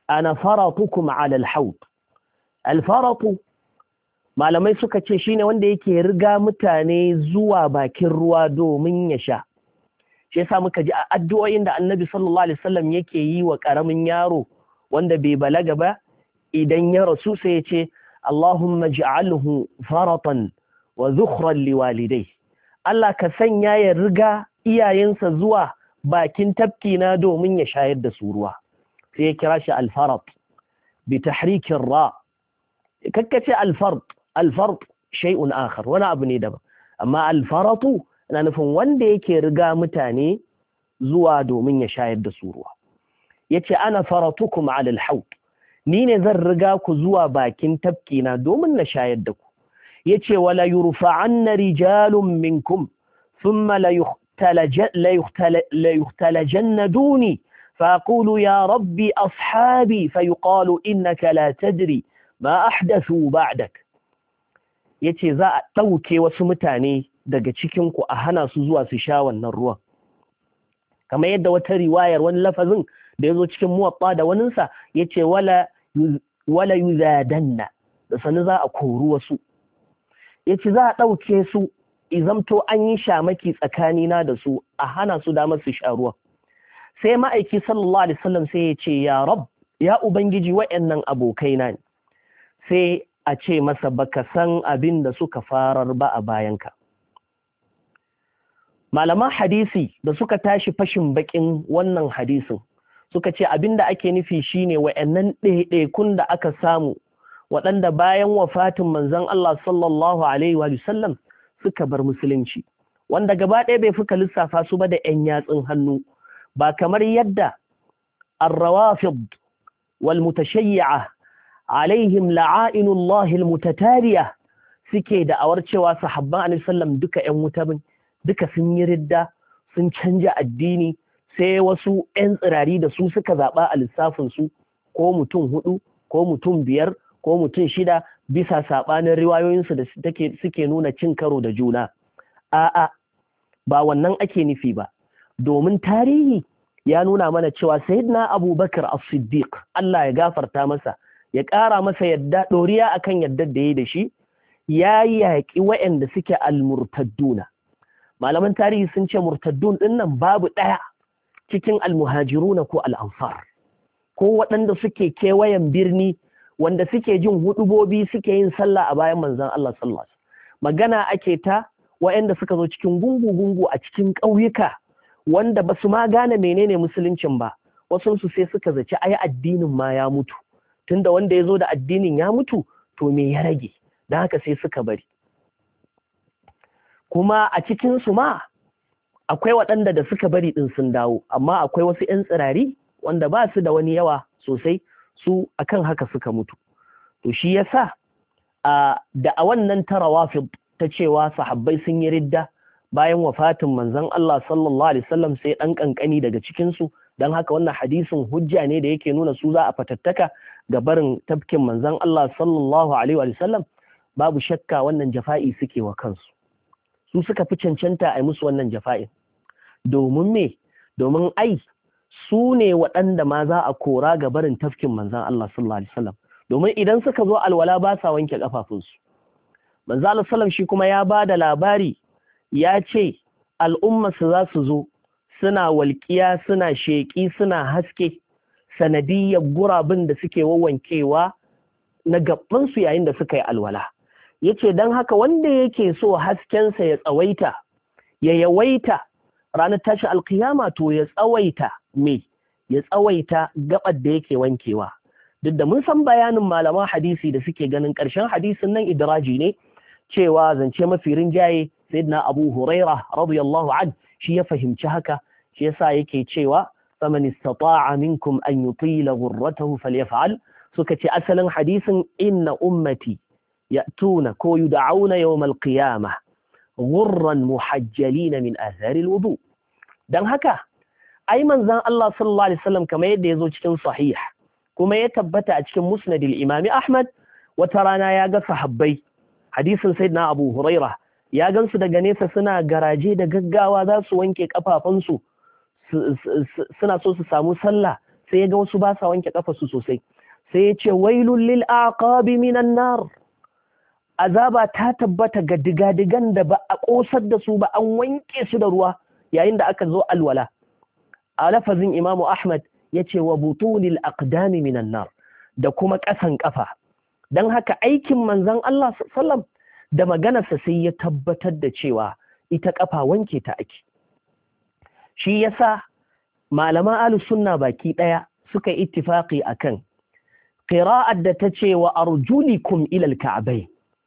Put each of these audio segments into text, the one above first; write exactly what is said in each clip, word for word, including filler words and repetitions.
ana faratukum ala al-hawd. Al-faratu malamai suka ce shine wanda yake riga mutane zuwa bakin ruwa domin ya sha. Shi yasa muka ji a addu'o'in da Annabi sallallahu alaihi wasallam yake yi wa karamin yaro wanda bai balaga ba idan ya rasu sai ya ce Allahumma ij'alhu faratan wa zukhran liwalidayhi. Allah ka sanya ya riga iyayensa zuwa bakin tafki na domin ya shayar da su ruwa. Sai ya kira shi al-farat bi tahrikin ra. Kakkace al-fard al-fard shay'un akhar, wani abu ne daban. Amma al-faratu ana nufin wanda yake riga mutane zuwa domin ya shayar da su ruwa. Yace ana faratukum ala al-hawd. Ni ne zan riga ku zuwa bakin tafki na domin na shayar da ku. Yace wala yurfa'anna rijalun minkum thumma la يختلجن دوني فأقول يا ربي أصحابي فيقال إنك لا تدري ما أحدثوا بعدك. yace za a ɗauke wasu mutane daga cikinku a hana su zuwa su sha wannan ruwan, kamar yadda wata riwayar wani lafazin da ya zo cikin muwatta da waninsa yace wala wala yuzadanna, da sani za a kori wasu. Yace za a ɗauke su izamto an yi shamaki tsakanina da su a hana su damar su sha ruwa. Sai ma'aiki sallallahu alaihi wasallam sai ya ce ya rab, ya ubangiji wa'annan abokaina ne. Sai a ce masa baka san abin da suka farar ba a bayanka. Malaman hadisi da suka tashi fashin bakin wannan hadisin suka ce abin da ake nufi shine wa'annan ɗaiɗaikun da aka samu waɗanda bayan wafatin manzon Allah sallallahu alaihi wa sallam suka bar musulunci, wanda gaba ɗaya bai fuka lissafa su ba da ‘yan yatsun hannu, ba kamar yadda ar-rawafid wal mutashayyi'a alaihim la'ainullahi al-mutatariya suke da awar cewa sahabban annabi sallam duka ‘yan wuta bin, duka sun yi ridda, sun canja addini, sai wasu ‘yan tsirari da su suka zaɓa a lissafin su, ko mutum hudu, ko mutum biyar, ko mutum shida, bisa saɓanin riwayoyinsu da suke nuna cin karo da juna. A'a, ba wannan ake nufi ba, domin tarihi ya nuna mana cewa sayyidina Abubakar as-Siddiq, Allah ya gafarta masa, ya ƙara masa yadda ɗoriya akan yadda da ya da shi, ya yaƙi waɗanda suke al-murtadduna. Malaman tarihi sun ce murtaddun ɗin nan babu ɗaya cikin al-muhajiruna ko al-ansar, ko waɗanda suke kewayen birni wanda suke jin hudubobi suke yin sallah a bayan manzon Allah sallallahu alaihi wasallam. Magana ake ta waɗanda suka zo cikin gungu-gungu a cikin ƙauyuka wanda ba su ma gane menene musuluncin ba, wasu su sai suka zaci ai addinin ma ya mutu, tunda wanda ya zo da addinin ya mutu to me ya rage, don haka sai suka bari. Kuma a cikin su ma akwai waɗanda da suka bari din sun dawo, amma akwai wasu 'yan tsirari wanda ba su da wani yawa sosai, su akan haka suka mutu. To shi yasa a da a wannan tarawafid ta cewa sahabbai sun yi ridda bayan wafatin manzon Allah sallallahu alaihi wasallam sai dan kankani daga cikin su, dan haka wannan hadisin hujja ne da yake nuna su za a fatattaka ga barin tafkin manzon Allah sallallahu alaihi wasallam. Babu shakka wannan jafa'i suke wa kansu, su suka fi cancanta a yi musu wannan jafa'in. Domin me? Domin ai su ne waɗanda ma za a kora ga barin tafkin manzan Allah sallallahu alaihi wasallam, domin idan suka zo alwala ba sa wanke kafafunsu. Manzan Allah sallam shi kuma ya ba da labari, ya ce al'ummarsu za su zo suna walƙiya, suna sheƙi, suna haske sanadiyyar gurabin da suke wawankewa na gabansu yayin da suka yi alwala. Ya ce don haka wanda yake so haskensa ya tsawaita, ya yawaita ranar tashi alkiyama, to ya tsawaita me ya tsawaita gabar da yake wankewa. Duk da mun san bayanin malaman hadisi da suke ganin ƙarshen hadisin nan idraji ne, cewa zance mafi rinjaye sayyidina Abu Huraira radiyallahu anhu shi ya fahimci haka, shi yasa yake cewa faman istata'a minkum an yutila ghurratahu falyaf'al. Suka ce asalin hadisin inna ummati ya'tuna ko yud'auna yawm al-qiyamah ghurran muhajjalin min athari al-wudu. Dan haka ai manzon Allah sallallahu alaihi wasallam kamar yadda yazo cikin sahih kuma ya tabbata a cikin musnad al-Imam Ahmad, wata rana ya ga sahabbai, hadisin sayyidina Abu Huraira, ya gansu daga nesa suna garaje da gaggawa za su wanke kafafunsu suna so su samu sallah, sai ya ga wasu ba sa wanke kafa su sosai sai ya ce wailul lil aqabi minan nar, azaba ta tabbata ga digadigan da ba a kosar da su ba, an wanke su da ruwa yayin da aka zo alwala. A lafazin Imamu Ahmad ya ce wa butunil aqdami minan nar, da kuma ƙasan ƙafa. Don haka aikin manzon Allah sallam da maganarsa sai ya tabbatar da cewa ita ƙafa wanke ta ake. Shi yasa malaman ahlus sunna baki ɗaya suka ittifaqi akan qira'ar da ta ce wa arjulikum ila al-ka'bayn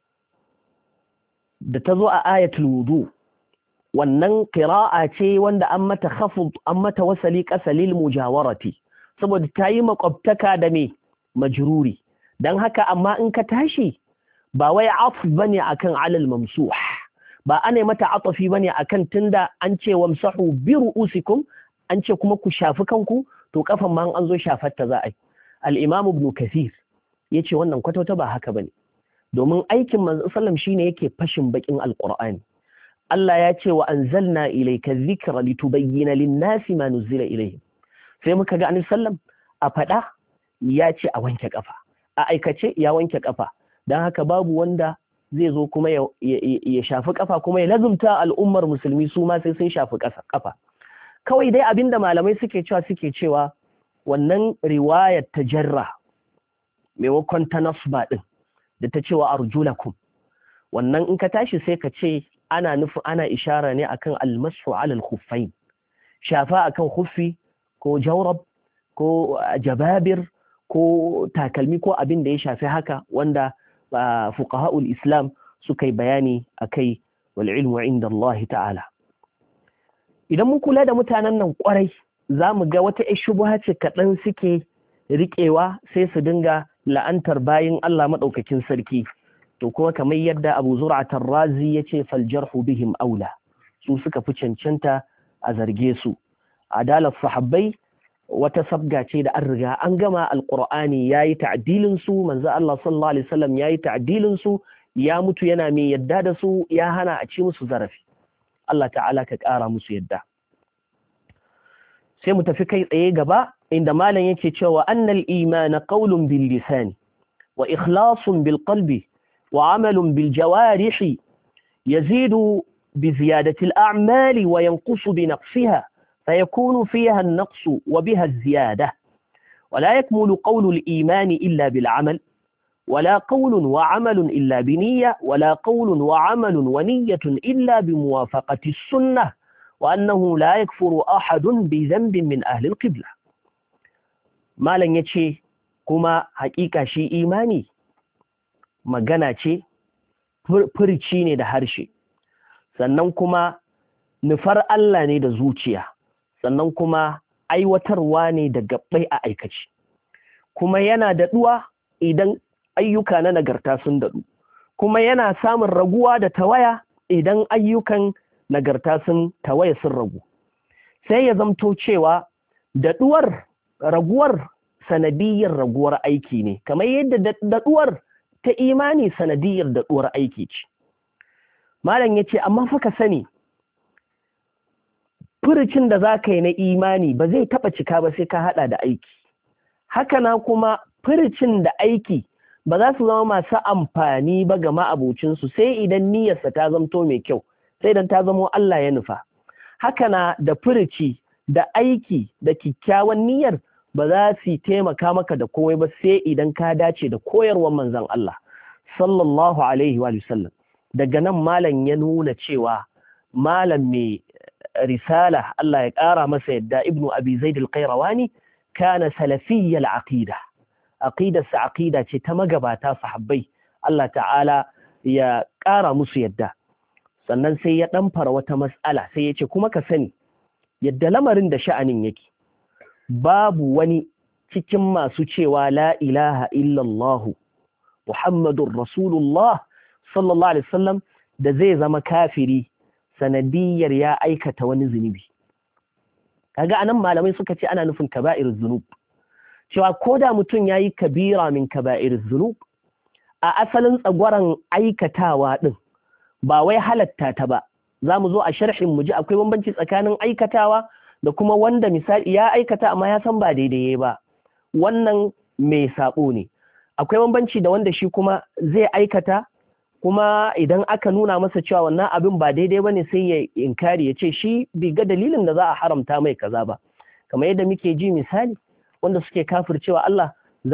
da ta zo a ayatul wudu, wannan qira'a ce wanda an mata khafd an mata wasali qasalil mujawarati saboda ta yi makwabtaka da me majruri. Dan haka amma in ka tashi ba wai atf bane akan alal mamsuh, ba ana mata atafi bane akan tunda an ce wamsahu bi ru'usikum, an ce kuma ku shafi kanku, to kafan ma an zo shafar ta za a yi. Al-Imam Ibn Kathir yace wannan kwatauta ba haka bane, domin aikin manzo sallam shine yake fashin bakin alqur'ani. Allah ya ce wa anzalna ilayka dhikra litubayyana lin-nasi ma nuzila ilayhim. Sai muka ga annabi sallam a fada ya ce a wanke kafa, a aikace ya wanke kafa. Dan haka babu wanda zai zo kuma ya, ya shafi kafa kuma ya lazumta al'ummar musulmi su ma sai sun shafi kafa. Kawai dai abinda malamai suke cewa suke cewa wannan riwayar ta jarra maimakon ta nasba din da ta cewa arjulakum, wannan in ka tashi sai ka ce ana nufi ana ishara ne akan almasu ala al-khuffain, shafa akan khuffi ko jawrab ko jababir ko takalmi ko abin da ya shafi haka, wanda fuqaha'ul islam suka yi bayani akai, wal ilmu inda Allah ta'ala. Idan mun kula da mutanen nan kwarai za mu ga wata shubha ce kaɗan suke riƙewa sai su dinga la'antar bayin Allah maɗaukakin sarki. To kuma kamar yadda Abu Zur'at ar-Razi ya ce fal jarhu bihim aula, su suka fi cancanta a zarge su. Adalar sahabbai wata sabga ce da an riga an gama, alqur'ani yayi ta'dilin su, manzo Allah sallallahu alaihi wasallam yayi ta'dilin su, ya mutu yana mai yadda da su, ya hana a ci musu zarafi. Allah ta'ala ka ƙara musu yadda. Sai mu tafi kai tsaye gaba inda malam yake cewa annal imana qawlun bil lisani wa ikhlasun bil qalbi wa amalun bil jawarihi yazidu bi ziyadati al a'mali wa yanqusu bi naqsiha fayakunu fiha an naqsu wa biha az ziyada wa la yakmulu qawlu al iman illa bil amal ولا قول وعمل إلا بنية ولا قول وعمل ونية إلا بموافقة السنة وأنه لا يكفر أحد بذنب من أهل القبلة. ما لن يتشي كما حقيقة شي إيماني magana ce furci ne da harshe, sannan kuma nufar Allah ne da zuciya, sannan kuma aiwatarwa ne da gabbai a aikace, kuma yana daɗuwa idan ayyuka na nagarta sun daɗu, kuma yana samun raguwa da tawaya idan ayyukan nagarta sun tawaya sun ragu. Sai ya zamto cewa daɗuwar raguwar sanadiyyar raguwar aiki ne, kamar yadda daɗuwar ta imani sanadiyyar daɗuwar aiki ce. Malam ya ce, amma fa ka sani, furucin da za ka yi na imani ba zai taɓa cika ba sai ka haɗa da aiki. Haka na kuma furucin da aiki ba za su zama masu amfani ba ga ma'abocinsu sai idan niyyarsa ta zamto mai kyau, sai idan ta zamo Allah ya nufa. Haka na da furuci da aiki da kyakkyawan niyyar ba za su taimaka maka da komai ba sai idan ka dace da koyarwar manzon Allah sallallahu alaihi wa sallam. Daga nan malam ya nuna cewa malam mai risala, Allah ya ƙara masa yadda, Ibnu Abi Zaid al-Qayrawani, kana salafiyyal aqida. aqidarsa aqida ce ta magabata sahabbai, Allah ta'ala ya ƙara musu yadda. Sannan sai ya ɗamfara wata mas'ala sai ya ce kuma ka sani yadda lamarin da sha'anin yake, babu wani cikin masu cewa la ilaha illallah Muhammadun Rasulullah sallallahu alaihi wasallam da zai zama kafiri sanadiyar ya aikata wani zunubi. Kaga anan malamai suka ce ana nufin kaba'ir zunub, cewa ko da mutum ya yi kabira min kaba'ir zunub a asalin tsagwaron aikatawa ɗin ba wai halatta ta ba. Za mu zo a sharhin mu ji akwai bambanci tsakanin aikatawa da kuma wanda misali ya aikata amma ya san ba daidai ba, wannan mai sabo ne. Akwai bambanci da wanda shi kuma zai aikata kuma idan aka nuna masa cewa wannan abin ba daidai bane sai ya inkari ya ce shi bai ga dalilin da za a haramta mai kaza ba, kamar yadda muke ji misali wanda suke kafircewa Allah,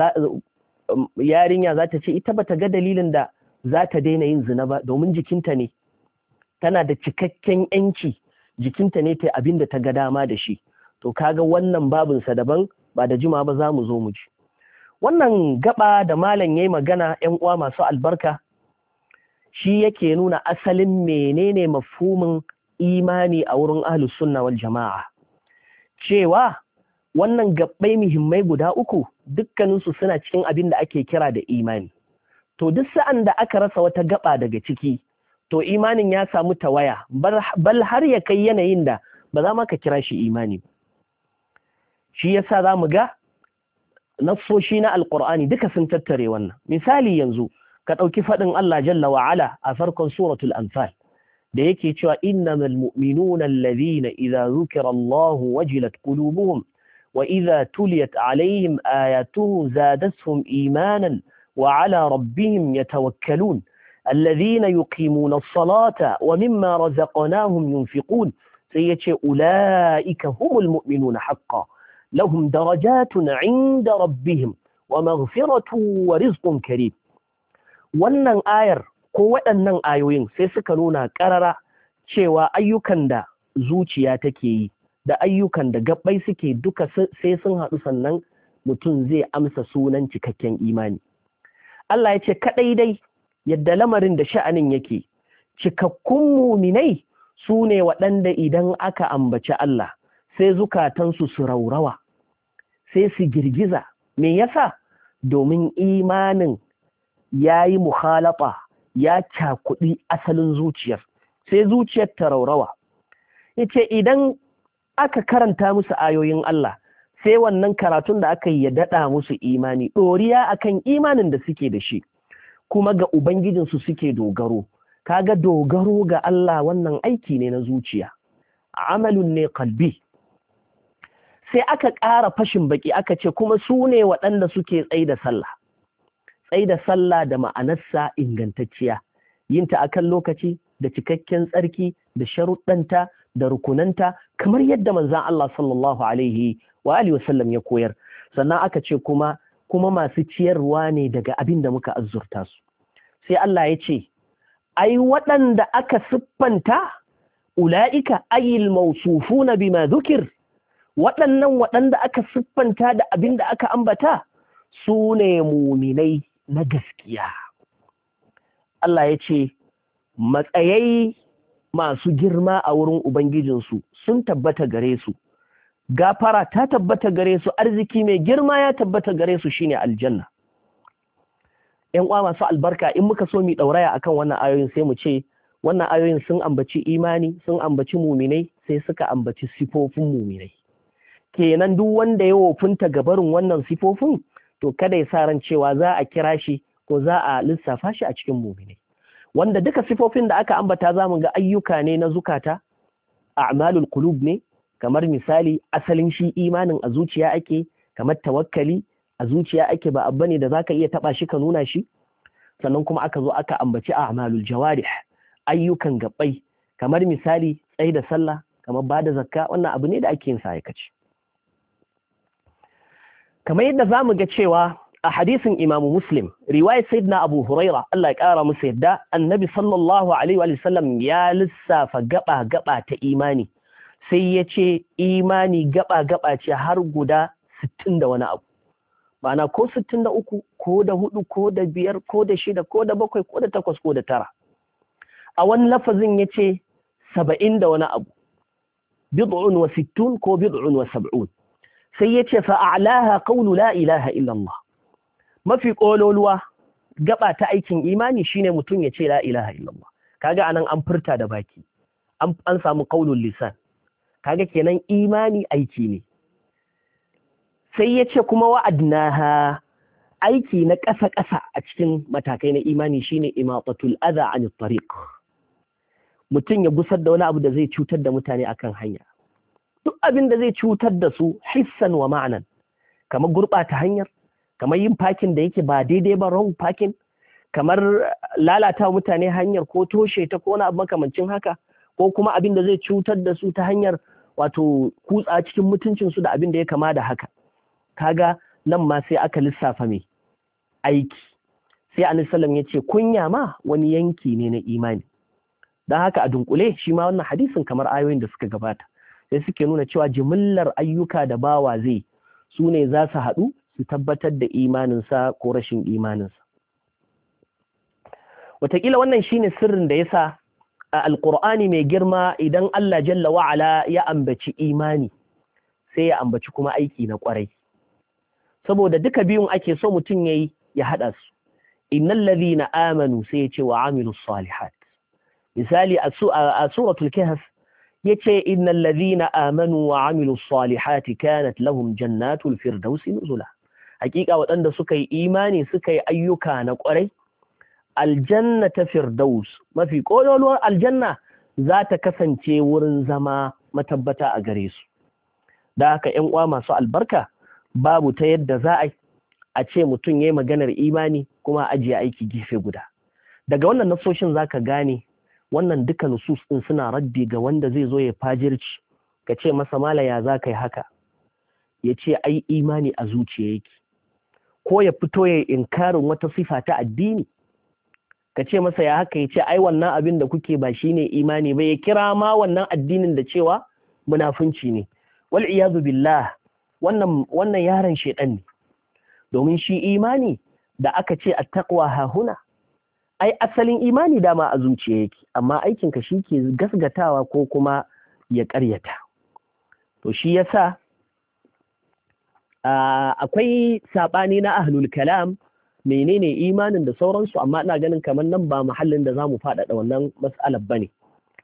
yarinya za ta ce ita bata ga dalilin da za ta daina yin zina ba domin jikinta ne, tana da cikakken yanci, jikinta ne ta abin da ta ga dama da shi. To kaga wannan babinsa daban, ba da jima ba za mu zo mu ji. Wannan gaba da malam yayi magana, ƴan uwa masu albarka, shi yake nuna asalin menene mafhumin imani a wurin ahlus sunna wal jama'a, cewa wannan gabbai muhimmai guda uku dukkaninsu suna cikin abin da ake kira da imani. To duk sa'an da aka rasa wata gaba daga ciki, to imanin ya samu tawaya, bal har ya kai yanayin da ba za ma ka kira shi imani ba. Shi yasa za mu ga nassoshi na alqur'ani duka sun tattare wannan. Misali yanzu ka ɗauki faɗin Allah jalla wa ala a farkon suratul anfal da yake cewa innamal mu'minuna alladhina idza dhukira Allahu wajilat qulubuhum wa idza tuliyat alaihim ayatuhu zadatuhum imanan wa ala rabbihim yatawakkalun alladhina yuqimuna as-salata wa mimma razaqnahum yunfiqun. sai yace ulaika humul mu'minuna haqqan lahum darajatun 'inda rabbihim wa maghfiratun wa rizqun karim. Wannan ayar ko waɗannan ayoyin sai suka nuna ƙarara cewa ayyukan da zuciya take yi da ayyukan da gabbai suke duka sai sun haɗu sannan mutum zai amsa sunan cikakken imani. Allah ya ce kaɗai dai yadda lamarin da sha'anin yake, cikakkun muminai su ne waɗanda idan aka ambaci Allah sai zukatansu su raurawa, sai su girgiza. Me yasa? Domin imanin ya yi mukhalafa, ya cakuɗi asalin zuciyar, sai zuciyar ta raurawa. Yace idan aka karanta musu ayoyin Allah, sai wannan karatun da aka yi ya daɗa musu imani, ɗoriya akan imanin da suke da shi, kuma ga Ubangijinsu suke dogaro. Kaga dogaro ga Allah wannan aiki ne na zuciya, amalun ne kalbi. Sai aka ƙara fashin baki aka ce kuma su ne waɗanda suke tsaye da sallah. Tsaye da sallah da ma'anarsa ingantacciya, yinta akan lokaci da cikakken tsarki da sharuɗanta da rukunanta kamar yadda manzon Allah sallallahu alaihi wa alihi wasallam ya koyar. Sannan aka ce kuma kuma masu ciyarwa ne daga abin da muka azurta su. Sai Allah ya ce ai waɗanda aka siffanta ula'ika ayil mawsufuna bima dhukir, waɗannan waɗanda aka siffanta da abin da aka ambata su ne muminai na gaskiya. Allah ya ce matsayai masu girma a wurin Ubangijinsu sun tabbata gare su, gafara ta tabbata gare su, arziki mai girma ya tabbata gare su shine aljanna. ‘Yan uwa masu albarka, in muka so mu ɗauraya akan wannan ayoyin sai mu ce wannan ayoyin sun ambaci imani, sun ambaci muminai, sai suka ambaci sifofin muminai. Kenan duk wanda ya wofinta gabarin wannan sifofin, to kada ya sa ran cewa za a kira shi ko za a lissafa shi a cikin muminai. Wanda duka sifofin da aka ambata za mu ga ayyuka ne na zukata, a'malul qulub ne, kamar misali asalin shi imanin a zuciya ake, kamar tawakkali a zuciya ake, ba abba ne da zaka iya taba shi ka nuna shi. Sannan kuma aka zo aka ambaci a'malul jawarih, ayyukan gabbai, kamar misali tsayi da sallah, kamar bada zakka, wannan abu ne da ake yin sa aikace. Kamar yadda zamu ga cewa a hadisin Imam Muslim, riwayat Sayyidina Abu Huraira, Allah ya kara masa yadda, Annabi sallallahu alaihi wa sallam ya lissafa gaba gaba ta imani, sai ya ce imani gaba gaba ce har guda sittin da wani abu. Ma'ana ko sittin da uku, ko da hudu, ko da biyar, ko da shida, ko da bakwai, ko da takwas, ko da tara. A wani lafazin ya ce saba'in da wani abu, bid'un wa sittun ko bid'un wa sab'un. Sai ya ce fa'alaha qawlu la ilaha illallah. Mafi ƙololuwa gaba ta aikin imani shine mutum ya ce la ilaha illallah. Kaga anan an furta da baki, an, an samu qaulul lisan. Kaga kenan imani aiki ne. Sai ya ce kuma wa'adnaha, aiki na ƙasa-ƙasa a cikin matakai na imani shine imatatul adha anit tariq. Mutum ya gusar da wani abu da zai cutar da mutane akan hanya. duk abin da zai cutar da su hissan wa ma'anan, kamar gurɓata hanyar, kamar yin fakin da yake ba daidai ba, wrong parking, kamar lalata mutane hanyar ko toshe ta ko wani abu makamancin haka, ko kuma abin da zai cutar da su ta hanyar wato kutsa cikin mutuncinsu da abin da ya kama da haka. Kaga nan ma sai aka lissafa mai aiki, sai annabi sallam ya ce kunya ma wani yanki ne na imani. Don haka a dunkule shi ma wannan hadisin kamar ayoyin da suka gabata sai suke nuna cewa jimillar ayyuka da bawa zai su ne za su haɗu su tabbatar da imaninsa ko rashin imaninsa. Wataƙila wannan shine sirrin da yasa a alƙur'ani mai girma idan Allah jalla wa'ala ya ambaci imani sai ya ambaci kuma aiki na ƙwarai, saboda duka biyun ake so mutum yayi ya haɗa su. Innal ladhina amanu sai ya ce wa amilus salihat. Misali a suratul kahf yace innal ladhina amanu wa amilus salihati kanat lahum jannatul firdausi nuzula. Hakika waɗanda suka yi imani suka yi ayyuka na ƙwarai, aljanna ta firdaus, mafi ƙololuwar aljanna, za ta kasance wurin zama matabbata a gare su. Da haka ƴan uwa masu albarka, babu ta yadda za a a ce mutum ya yi maganar imani kuma ajiye aiki gefe guda. Daga wannan nasoshin za ka gane wannan duka nusus ɗin suna raddi ga wanda zai zo ya fajirci, ka ce masa malaya za ka yi haka, ya ce ai imani a zuciya yake, ko ya fito ya inkarin wata sifa ta addini, ka ce masa ya haka, ya ce ai wannan abin da kuke ba shine imani ba, ya kira ma wannan addinin da cewa munafunci ne. Wal iyadu billah, wannan wannan yaron shedan ne, domin shi imani da aka ce attaqwa hahuna, ai asalin imani dama a zuciya yake, amma aikinka shi ke gasgatawa ko kuma ya ƙaryata. To shi yasa akwai saɓani na ahlul kalam menene imanin da sauransu, amma ina ganin kamar nan ba mahallin da za mu faɗaɗa wannan mas'alar ba ne.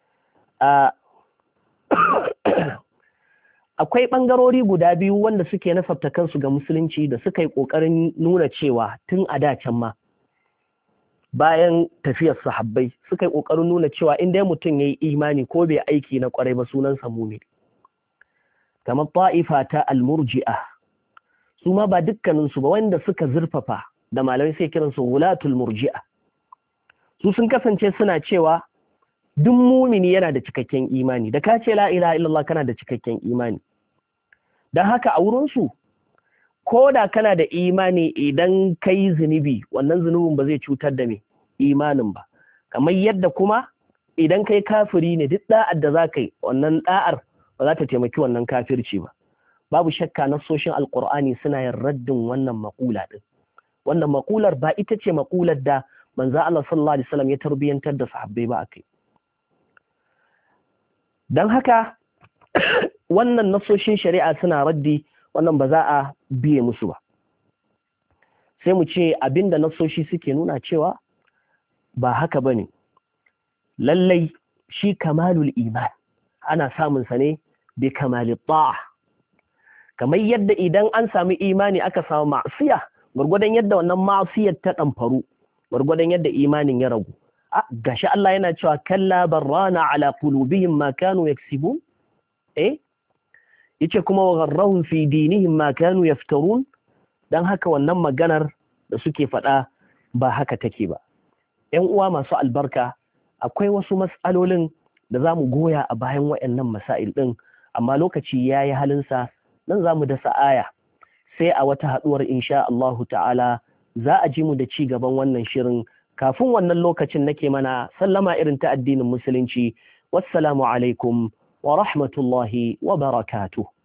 Akwai ɓangarori guda biyu wanda suke nasabta kansu ga musulunci da suka yi ƙoƙarin nuna cewa tun a da can ma bayan tafiyar sahabbai suka yi ƙoƙarin nuna cewa in dai mutum ya yi imani ko bai aiki na ƙwarai ba sunansa mumini. Kamar ta'ifa ta al-murji'a, su ma ba dukkaninsu ba, wanda suka zurfafa da malamai sai kiransu wulatul murji'a, su sun kasance suna cewa duk mumini yana da cikakken imani, da ka ce la ilaha illallah kana da cikakken imani. Don haka a wurinsu, ko da kana da imani idan kai zunubi, wannan zunubin ba zai cutar da me imanin ba, kamar yadda kuma idan kai kafiri ne duk da'ar da za ka yi, wannan da'ar ba za ta taimaki wannan kafirci ba. Babu shakka nassoshin alkur'ani suna yin raddin wannan maƙula din. Wannan maƙular ba ita ce maƙular da manzo Allah sallallahu alaihi wasallam ya tarbiyantar da sahabbai ba akai. Dan haka wannan nassoshin shari'a suna raddi, wannan ba za a biye musu ba. Sai mu ce abinda nassoshi suke nuna cewa ba haka bane. Lallai shi kamalul iman ana samun sa ne bi kamalit ta'a. Kamar yadda idan an sami imani aka samu ma'siya, gurgurdan yadda wannan ma'siyar ta ɗamfaru, gurgurdan yadda imanin ya ragu. A gashi Allah yana cewa kalla barrana ala qulubihim ma kanu yaksibun. Eh yace kuma wa gharrahum fi dinihim ma kanu yaftarun. Dan haka wannan maganar da suke faɗa ba haka take ba. Ƴan uwa masu albarka, akwai wasu mas'alolin da zamu goya a bayan waɗannan masail din, amma lokaci yayi halinsa, nan zamu dasa aya sai a wata haduwar insha Allahu ta'ala za a ji mu da ci gaban wannan shirin. Kafin wannan lokacin nake mana sallama irin ta addinin musulunci. Wassalamu alaikum wa rahmatullahi wa barakatuh.